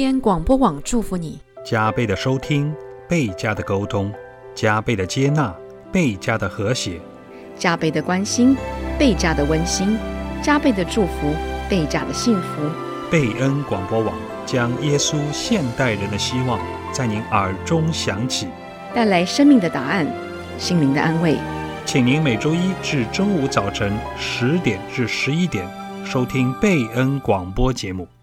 贝恩广播网祝福你， 加倍的收听，倍加的沟通，加倍的接纳，倍加的和谐， 加倍的关心，倍加的温馨，加倍的祝福，倍加的幸福。 贝恩广播网将耶稣现代人的希望在您耳中响起， 带来生命的答案，心灵的安慰。 请您每周一至周五早晨10点至11点收听贝恩广播节目。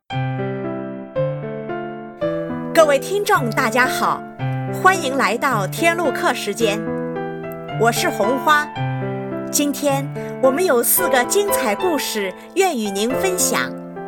各位听众大家好，欢迎来到天路客时间，我是红花。今天我们有4个精彩故事愿与您分享。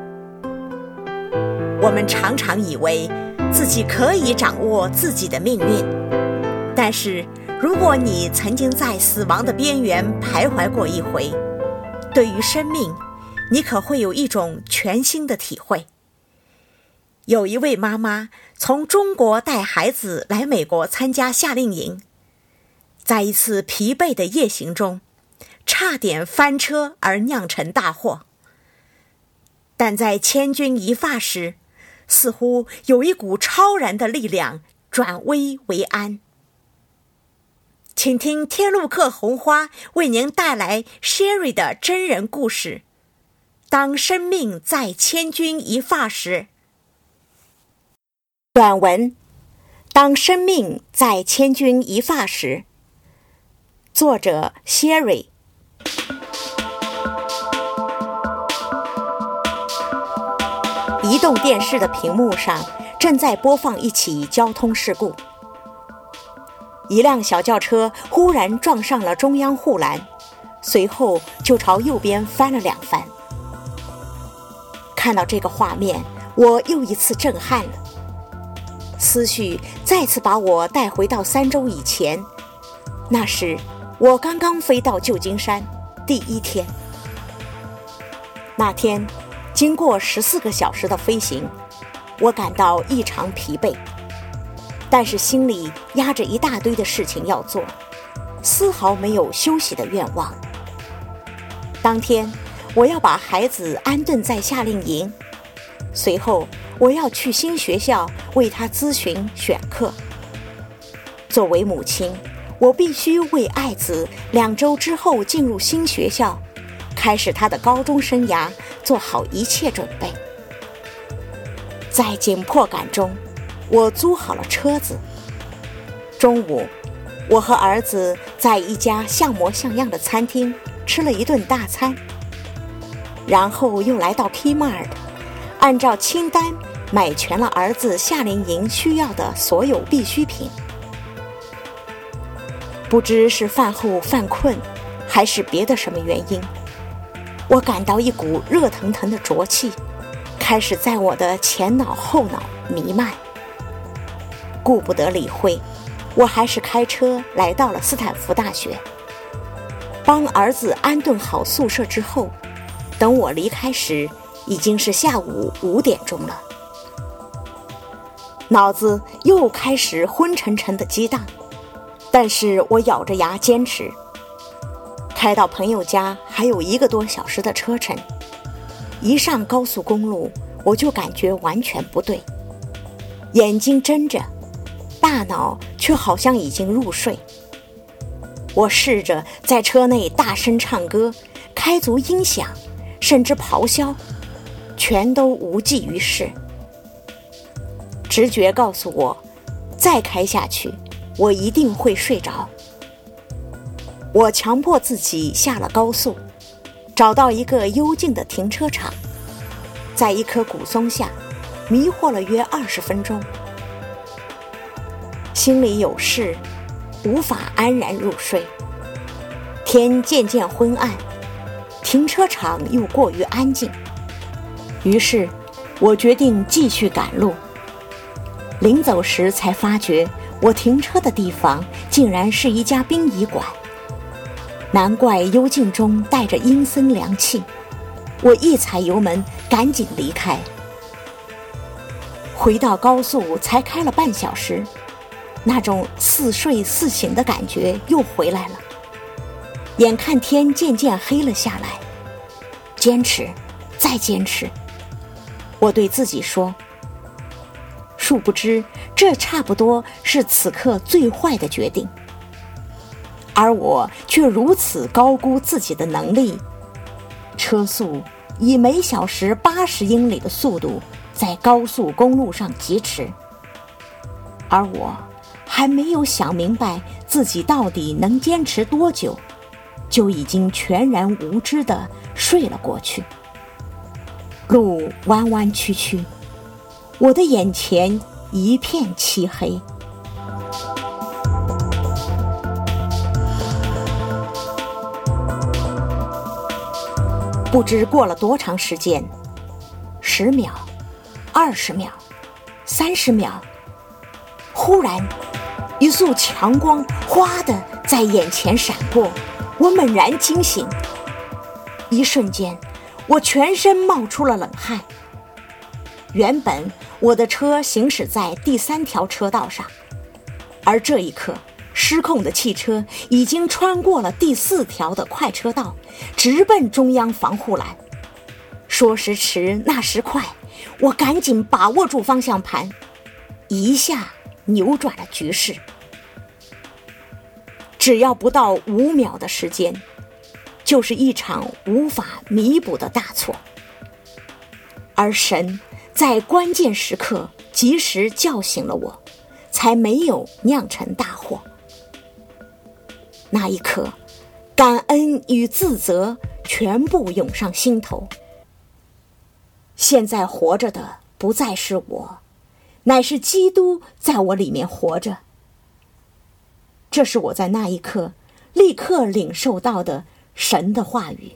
我们常常以为自己可以掌握自己的命运，但是如果你曾经在死亡的边缘徘徊过一回，对于生命你可会有一种全新的体会。有一位妈妈从中国带孩子来美国参加夏令营，在一次疲惫的夜行中，差点翻车而酿成大祸。但在千钧一发时，似乎有一股超然的力量转危为安。请听天路客红花为您带来 Sherry 的真人故事，当生命在千钧一发时。短文，当生命在千钧一发时，作者 Sherry。 移动电视的屏幕上正在播放一起交通事故，一辆小轿车忽然撞上了中央护栏，随后就朝右边翻了2番。看到这个画面，我又一次震撼了，思绪再次把我带回到3周以前，那时我刚刚飞到旧金山第1天。那天经过14个小时的飞行，我感到异常疲惫，但是心里压着一大堆的事情要做，丝毫没有休息的愿望。当天我要把孩子安顿在夏令营，随后我要去新学校为他咨询选课。作为母亲，我必须为爱子2周之后进入新学校，开始他的高中生涯做好一切准备。在紧迫感中，我租好了车子。中午，我和儿子在一家像模像样的餐厅吃了一顿大餐，然后又来到 Kmart， 按照清单买全了儿子夏令营需要的所有必需品。不知是饭后犯困，还是别的什么原因，我感到一股热腾腾的浊气开始在我的前脑后脑弥漫。顾不得理会，我还是开车来到了斯坦福大学。帮儿子安顿好宿舍之后，等我离开时已经是下午5点钟了。脑子又开始昏沉沉的激荡，但是我咬着牙坚持。开到朋友家还有1个多小时的车程，一上高速公路我就感觉完全不对，眼睛睁着，大脑却好像已经入睡。我试着在车内大声唱歌，开足音响，甚至咆哮，全都无济于事。直觉告诉我，再开下去我一定会睡着。我强迫自己下了高速，找到一个幽静的停车场，在一棵古松下迷惑了约20分钟。心里有事，无法安然入睡。天渐渐昏暗，停车场又过于安静，于是我决定继续赶路。临走时才发觉，我停车的地方竟然是一家殡仪馆，难怪幽静中带着阴森凉气。我一踩油门，赶紧离开。回到高速才开了半小时，那种似睡似醒的感觉又回来了。眼看天渐渐黑了下来，坚持，再坚持。我对自己说， 殊不知，这差不多是此刻最坏的决定。而我却如此高估自己的能力，车速以每小时80英里的速度在高速公路上疾驰，而我还没有想明白自己到底能坚持多久，就已经全然无知地睡了过去。路弯弯曲曲，我的眼前一片漆黑。不知过了多长时间，10秒、20秒、30秒，忽然一束强光哗地在眼前闪过，我猛然惊醒。一瞬间，我全身冒出了冷汗。原本我的车行驶在第3条车道上，而这一刻失控的汽车已经穿过了第4条的快车道，直奔中央防护栏。说时迟，那时快，我赶紧把握住方向盘，一下扭转了局势。只要不到5秒的时间，就是一场无法弥补的大错。而神在关键时刻及时叫醒了我，才没有酿成大祸。那一刻，感恩与自责全部涌上心头。现在活着的不再是我，乃是基督在我里面活着。这是我在那一刻立刻领受到的神的话语。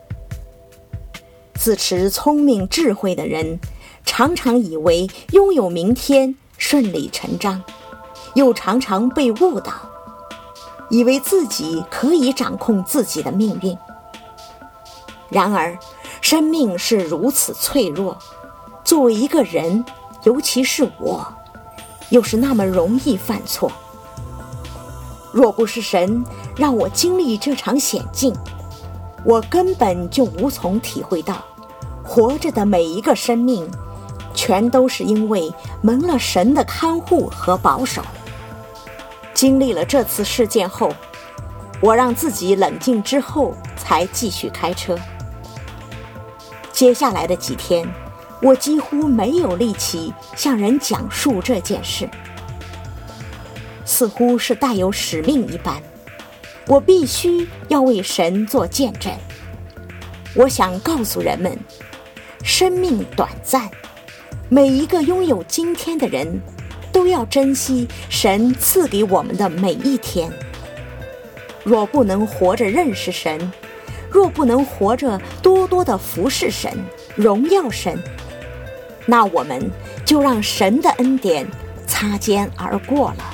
自持聪明智慧的人，常常以为拥有明天顺理成章，又常常被误导，以为自己可以掌控自己的命运。然而，生命是如此脆弱，作为一个人，尤其是我，又是那么容易犯错。若不是神让我经历这场险境，我根本就无从体会到，活着的每一个生命，全都是因为蒙了神的看护和保守。经历了这次事件后，我让自己冷静之后才继续开车。接下来的几天，我几乎没有力气向人讲述这件事，似乎是带有使命一般，我必须要为神做见证。我想告诉人们，生命短暂，每一个拥有今天的人都要珍惜神赐给我们的每一天。若不能活着认识神，若不能活着多多的服侍神、荣耀神，那我们就让神的恩典擦肩而过了。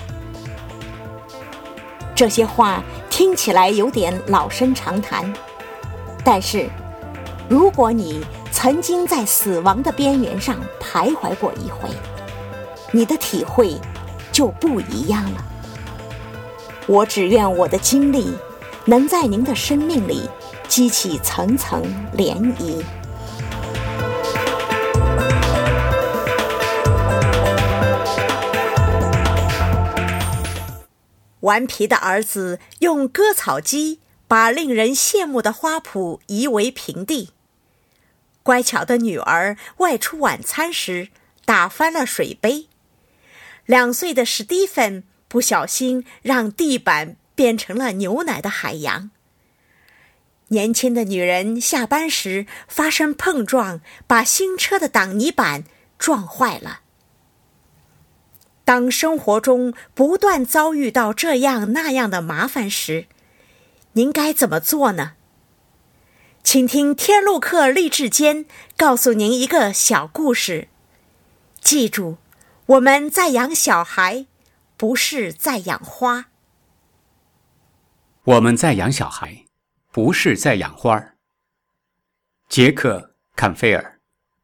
这些话听起来有点老生常谈，但是如果你曾经在死亡的边缘上徘徊过一回，你的体会就不一样了。我只愿我的经历能在您的生命里激起层层涟漪。顽皮的儿子用割草机把令人羡慕的花圃夷为平地。乖巧的女儿外出晚餐时打翻了水杯。2岁的史蒂芬不小心让地板变成了牛奶的海洋。年轻的女人下班时发生碰撞，把新车的挡泥板撞坏了。当生活中不断遭遇到这样那样的麻烦时，您该怎么做呢？请听天路客励志间告诉您一个小故事。记住，我们在养小孩，不是在养花。 我们在养小孩，不是在养花。杰克·坎菲尔。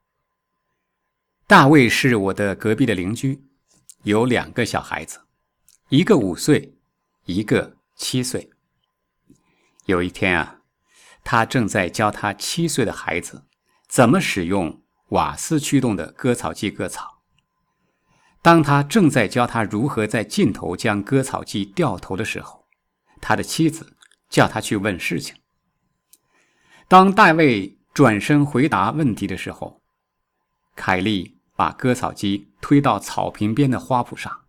大卫是我的隔壁的邻居，有2个小孩子，一个5岁，一个7岁。有一天啊，他正在教他7岁的孩子怎么使用瓦斯驱动的割草机割草。 当他正在教他如何在尽头将割草机掉头的时候，他的妻子叫他去问事情。当大卫转身回答问题的时候，凯莉把割草机推到草坪边的花圃上。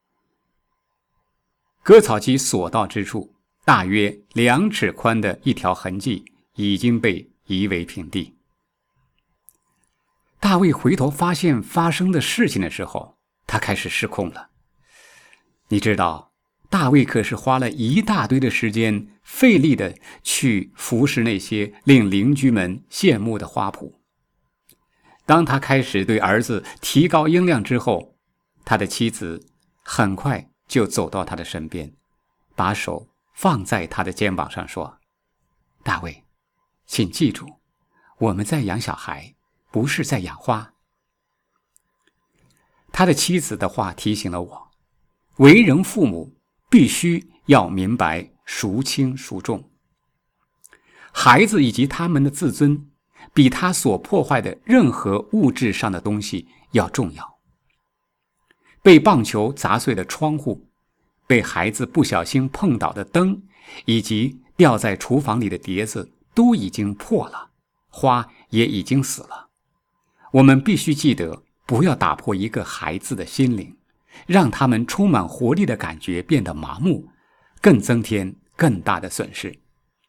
割草机所到之处，大约2尺宽的一条痕迹已经被夷为平地。大卫回头发现发生的事情的时候，他开始失控了。你知道，大卫可是花了一大堆的时间，费力的去服侍那些令邻居们羡慕的花圃。当他开始对儿子提高音量之后，他的妻子很快就走到他的身边，把手放在他的肩膀上说：大卫，请记住，我们在养小孩，不是在养花。他的妻子的话提醒了我，为人父母必须要明白孰轻孰重。孩子以及他们的自尊比他所破坏的任何物质上的东西要重要。被棒球砸碎的窗户，被孩子不小心碰倒的灯，以及掉在厨房里的碟子都已经破了，花也已经死了。我们必须记得，不要打破一个孩子的心灵，让他们充满活力的感觉变得麻木，更增添更大的损失。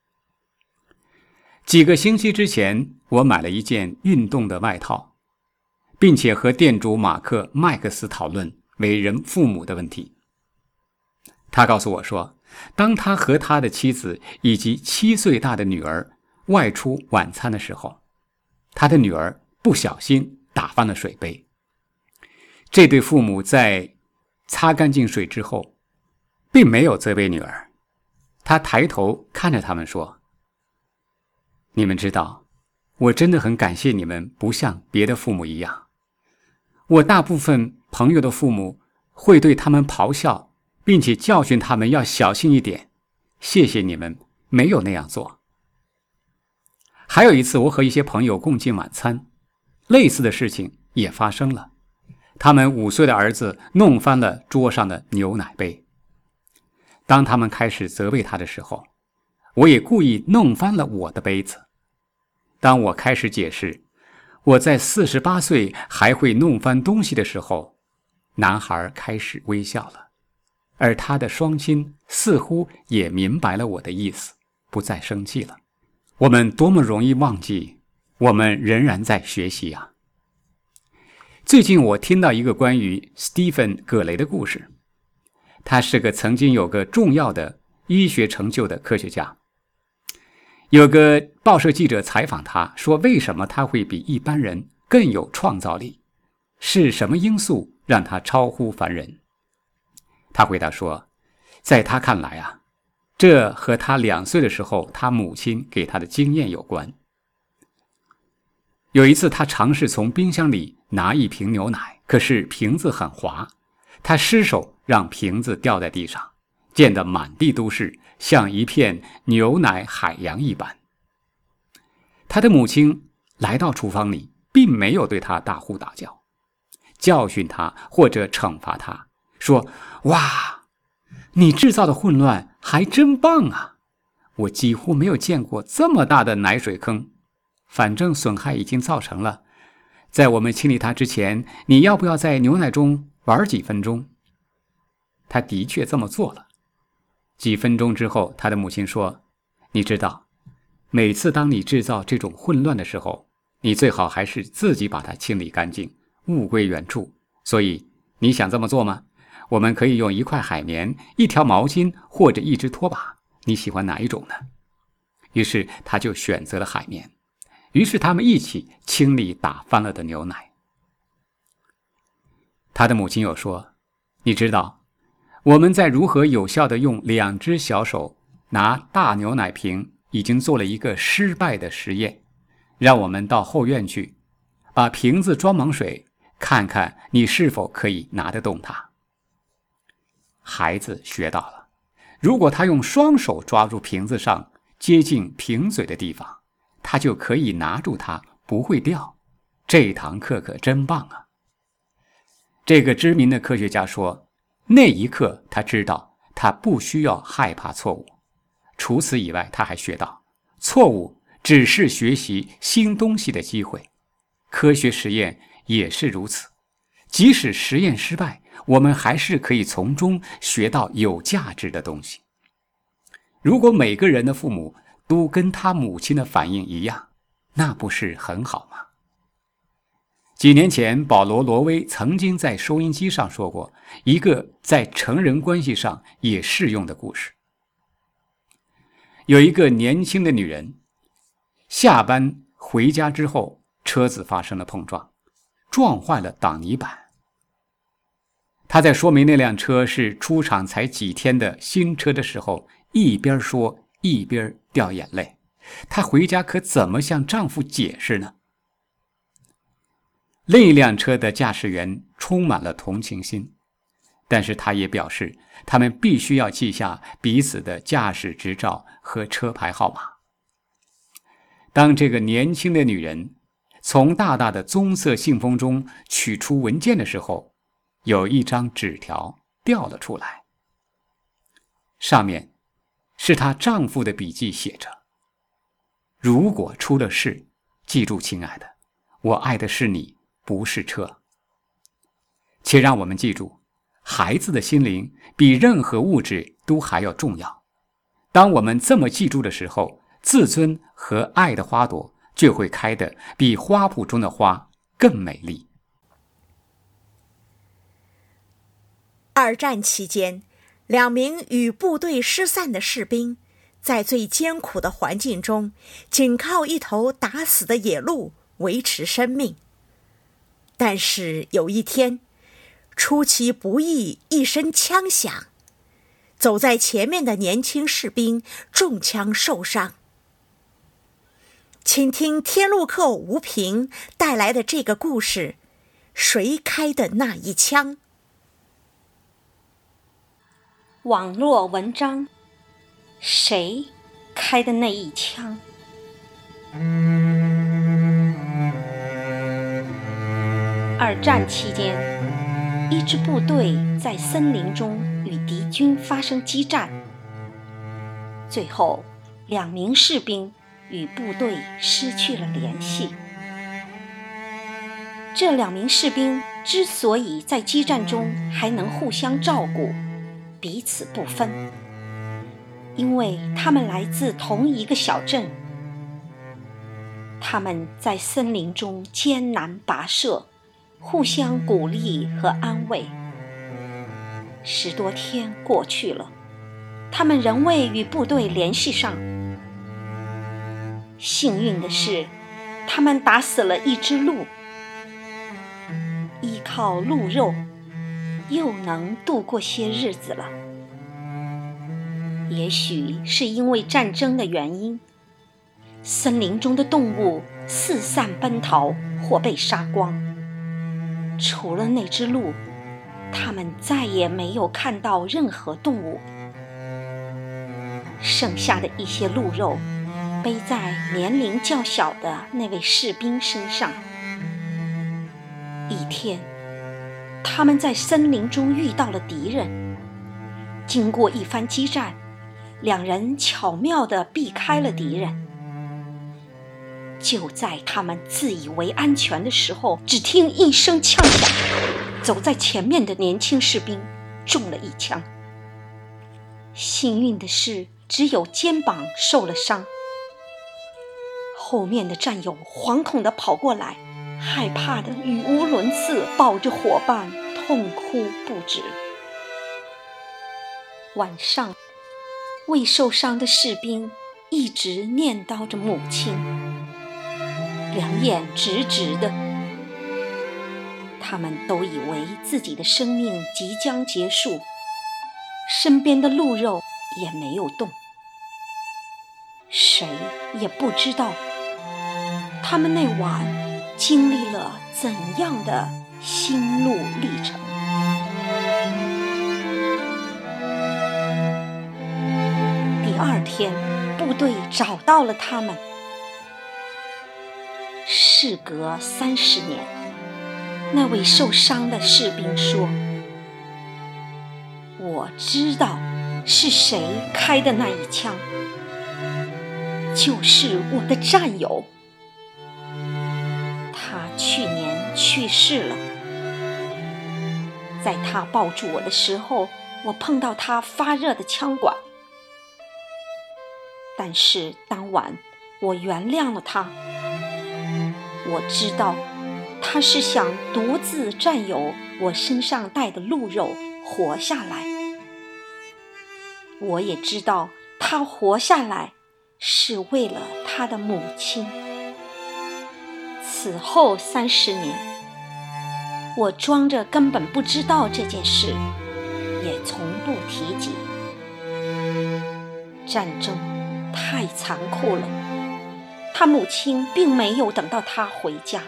几个星期之前，我买了一件运动的外套，并且和店主马克·麦克斯讨论为人父母的问题。他告诉我说，当他和他的妻子以及7岁大的女儿外出晚餐的时候，他的女儿不小心打翻了水杯。这对父母在擦干净水之后，并没有责备女儿。他抬头看着他们说：你们知道，我真的很感谢你们不像别的父母一样。我大部分朋友的父母会对他们咆哮，并且教训他们要小心一点。谢谢你们没有那样做。还有一次，我和一些朋友共进晚餐，类似的事情也发生了。他们5岁的儿子弄翻了桌上的牛奶杯。当他们开始责备他的时候，我也故意弄翻了我的杯子。当我开始解释我在48岁还会弄翻东西的时候，男孩开始微笑了，而他的双亲似乎也明白了我的意思，不再生气了。我们多么容易忘记，我们仍然在学习啊。最近我听到一个关于史蒂芬·葛雷的故事。他是个曾经有个重要的医学成就的科学家。有个报社记者采访他，说为什么他会比一般人更有创造力？是什么因素让他超乎凡人？他回答说，在他看来啊，这和他2岁的时候他母亲给他的经验有关。有一次，他尝试从冰箱里拿一瓶牛奶，可是瓶子很滑，他失手让瓶子掉在地上，溅得满地都是，像一片牛奶海洋一般。他的母亲来到厨房里，并没有对他大呼大叫，教训他或者惩罚他，说：哇，你制造的混乱还真棒啊！我几乎没有见过这么大的奶水坑。反正损害已经造成了，在我们清理它之前，你要不要在牛奶中玩几分钟？他的确这么做了。几分钟之后，他的母亲说，你知道，每次当你制造这种混乱的时候，你最好还是自己把它清理干净，物归原处。所以你想这么做吗？我们可以用1块海绵、1条毛巾或者1只拖把，你喜欢哪一种呢？于是他就选择了海绵。于是他们一起清理打翻了的牛奶。他的母亲又说，你知道，我们在如何有效地用2只小手拿大牛奶瓶已经做了一个失败的实验，让我们到后院去，把瓶子装满水，看看你是否可以拿得动它。孩子学到了，如果他用双手抓住瓶子上接近瓶嘴的地方，他就可以拿住它，不会掉。这堂课可真棒啊！ 这个知名的科学家说，那一刻他知道他不需要害怕错误。除此以外，他还学到，错误只是学习新东西的机会。科学实验也是如此，即使实验失败，我们还是可以从中学到有价值的东西。如果每个人的父母都跟他母亲的反应一样，那不是很好吗？几年前，保罗·罗威曾经在收音机上说过一个在成人关系上也适用的故事。有一个年轻的女人，下班回家之后，车子发生了碰撞，撞坏了挡泥板。她在说明那辆车是出厂才几天的新车的时候，一边说一边掉眼泪。她回家可怎么向丈夫解释呢？另一辆车的驾驶员充满了同情心，但是他也表示，他们必须要记下彼此的驾驶执照和车牌号码。当这个年轻的女人从大大的棕色信封中取出文件的时候，有一张纸条掉了出来，上面是她丈夫的笔记，写着：如果出了事，记住亲爱的，我爱的是你，不是车。且让我们记住，孩子的心灵比任何物质都还要重要。当我们这么记住的时候，自尊和爱的花朵就会开得比花圃中的花更美丽。 二战期间，2名与部队失散的士兵在最艰苦的环境中，仅靠一头打死的野鹿维持生命。但是有一天，出其不意，一声枪响，走在前面的年轻士兵中枪受伤。请听天路客吴平带来的这个故事：谁开的那一枪？ 网络文章：谁开的那一枪？二战期间，一支部队在森林中与敌军发生激战，最后2名士兵与部队失去了联系。这2名士兵之所以在激战中还能互相照顾，彼此不分，因为他们来自同一个小镇。他们在森林中艰难跋涉，互相鼓励和安慰。10多天过去了，他们仍未与部队联系上。幸运的是，他们打死了一只鹿，依靠鹿肉又能度过些日子了。也许是因为战争的原因，森林中的动物四散奔逃或被杀光。除了那只鹿，他们再也没有看到任何动物。剩下的一些鹿肉背在年龄较小的那位士兵身上。一天，他们在森林中遇到了敌人，经过一番激战，2人巧妙地避开了敌人。就在他们自以为安全的时候，只听一声枪响，走在前面的年轻士兵中了一枪。幸运的是，只有肩膀受了伤。后面的战友惶恐地跑过来，害怕得语无伦次，抱着伙伴痛哭不止。晚上，未受伤的士兵一直念叨着母亲，2眼直直的。他们都以为自己的生命即将结束，身边的鹿肉也没有动。谁也不知道他们那晚经历了怎样的心路历程。第2天，部队找到了他们。事隔30年， 那位受伤的士兵说：“我知道是谁开的那一枪，就是我的战友。他去年去世了。在他抱住我的时候，我碰到他发热的枪管。但是当晚我原谅了他。我知道他是想独自占有我身上带的鹿肉活下来。我也知道他活下来是为了他的母亲。此后30年，我装着根本不知道这件事，也从不提及。战争太残酷了，他母亲并没有等到他回家。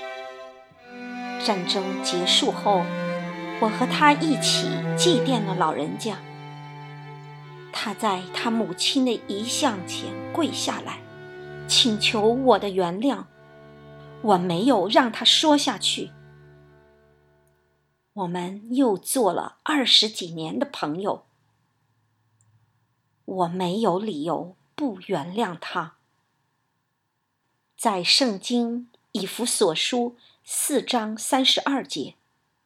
战争结束后，我和他一起祭奠了老人家。他在他母亲的遗像前跪下来，请求我的原谅。我没有让他说下去。我们又做了20几年的朋友。我没有理由不原谅他。在圣经以弗所书4章32节，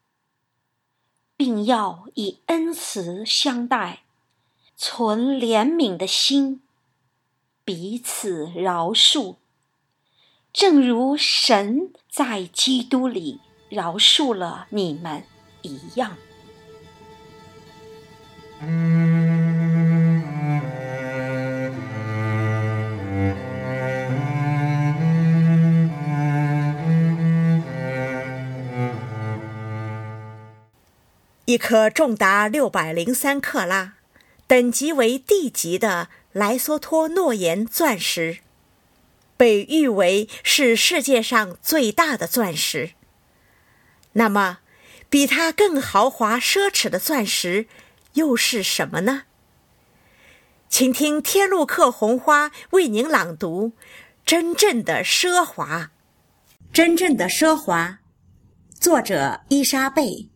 并要以恩慈相待，存怜悯的心，彼此饶恕，正如神在基督里饶恕了你们一样。 一颗重达603克拉，等级为D级的莱索托诺岩钻石，被誉为是世界上最大的钻石。那么，比它更豪华奢侈的钻石又是什么呢？请听天路客红花为您朗读《真正的奢华》。真正的奢华，作者伊莎贝。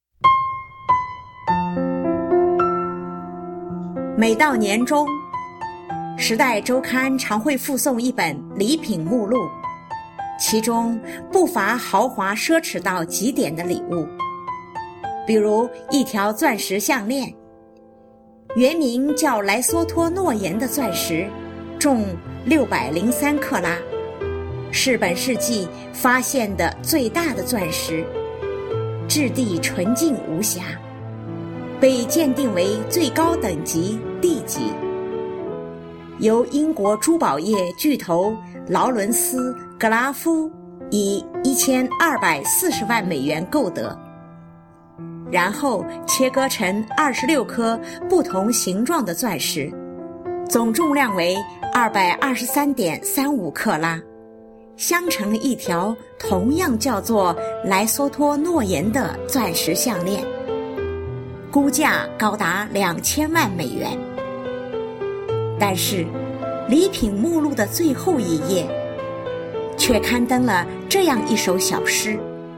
每到年终，《时代周刊》常会附送一本礼品目录，其中不乏豪华奢侈到极点的礼物，比如一条钻石项链，原名叫莱索托诺岩的钻石，重603克拉，是本世纪发现的最大的钻石，质地纯净无瑕，被鉴定为最高等级D级，由英国珠宝业巨头劳伦斯·格拉夫以1240万美元购得，然后切割成26颗不同形状的钻石，总重量为223.35克拉，镶成一条同样叫做莱索托诺岩的钻石项链，估价高达2000万美元。但是礼品目录的最后一页却刊登了这样一首小诗：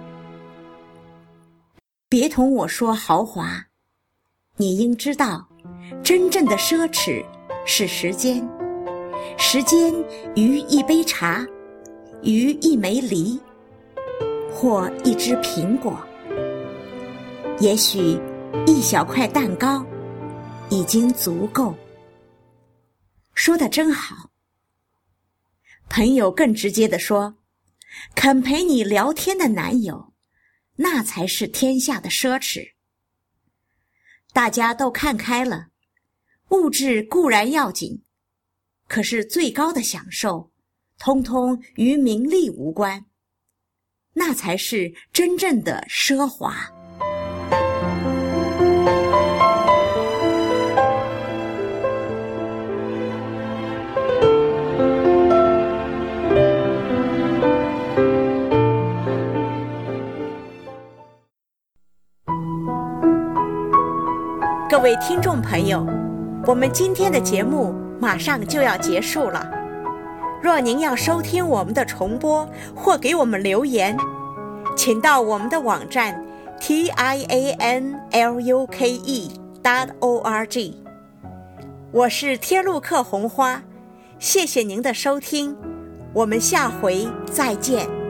别同我说豪华，你应知道，真正的奢侈是时间，时间于一杯茶，于一枚梨，或一只苹果，也许一小块蛋糕已经足够。说得真好。朋友更直接地说，肯陪你聊天的男友，那才是天下的奢侈。大家都看开了，物质固然要紧，可是最高的享受通通与名利无关，那才是真正的奢华。各位听众朋友，我们今天的节目马上就要结束了。若您要收听我们的重播或给我们留言， 请到我们的网站 tianluke.org。我是天路客红花，谢谢您的收听，我们下回再见。